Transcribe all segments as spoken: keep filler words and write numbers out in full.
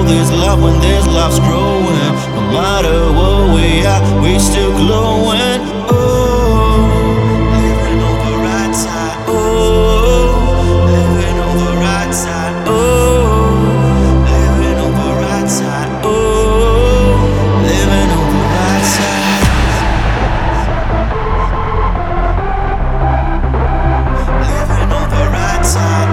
there's love when there's love's growing. No matter what we are, we still glowing. Oh, living on the right side. Oh, living on the right side. Oh, living on the right side. Oh, living on the right side. Living on the right side.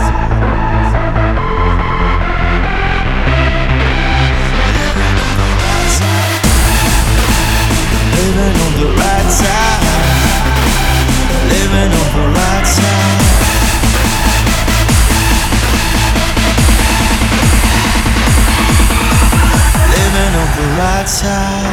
Living on the right side. Living on the right side. Living on the right side.